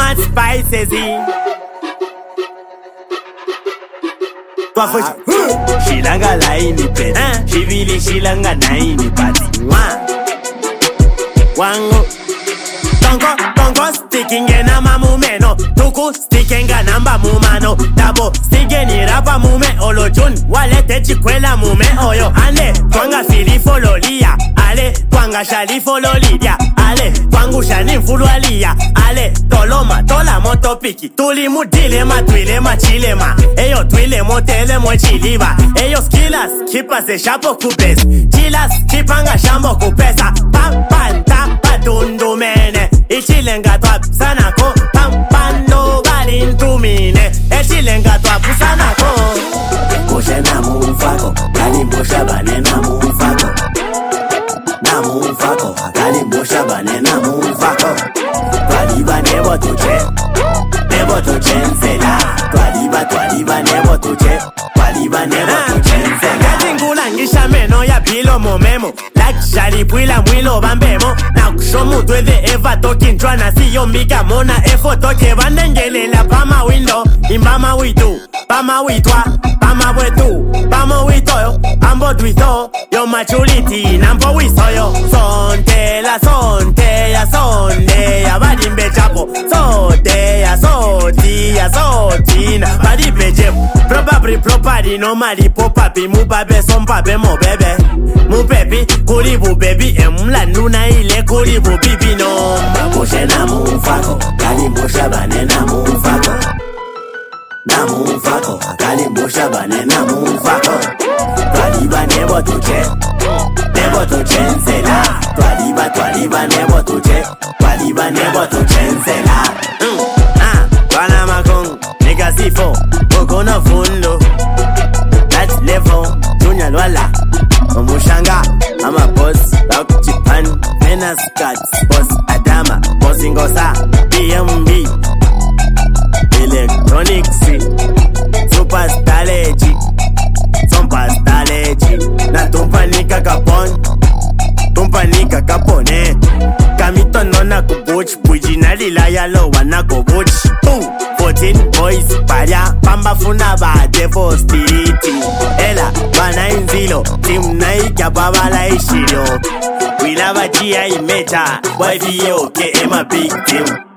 much spices. Shilanga laini pet, shivili shilanga naini pati. Wango Tongo sticking na mamumeno, tuku sticking namba mumano, dabo sticking rapa mume olojun, walete chikwela mume oyo. Ale twanga filifo lolia, ale twanga shalifo lolidia, ale twangu shani mfulwalia, ale toloma tola motopiki, tuli mudile ma twile ma chilema, eyo twile motele mo chiliva, eyo skillas kipa se shapo kupes, chilas kipanga shambo kupesa, papanta patundu mene. Ichilenga twap sanako, pampando balintumine. Ichilenga twap sanako. Boshe na mufako, kali bosha bane na mufako. Na mufako, kali bosha bane na mufako. Twaliba nebo tuche nsela. Twaliba nebo tuche. Twaliba nebo tuche nsela. Katingulangisha meno ya pilo momemo. Lakshali pwila mwilo bambemo. Na kushomu twede eva tokin chwana siyo mika mona efo toke bandengelela pama window. Imbama witu, pama witwa, pama wetu, pama witoyo, ambo twito, yo maturity, nampo wisoyo. Sonte ya sonde ya badimbe chapo. Sote ya sotina, badimbe jepo. Probably property no mali popapi, mubabe sompabe mo bebe. Mupepi, kuribu baby, emla nuna ile kuribu bibi no. Maboshe na mufako, kali mbosha bane na mufako. Na mufako, kali mbosha bane na mufako. Twaliba nebo tuche nsela. Twaliba nebo tuche nsela. Wana makong, nigga sifo, kokono fundo. That's level, tunya lwala. Omushanga, I'm a boss, Rock Japan, Venus Cuts, Boss Adama, Boss Ingosa, BMB, Electronics, Super Staleji, na tumpanika kapone, Kamito nona kubuch, Bujina lila yalo wana kubuch, 14 boys, Paya, Pamba Funaba, Devo Spiriti, Ela, Bana Inzilo, Tim Naika Babala Ishiro, we love a GI Meta, YVO, get him a big team.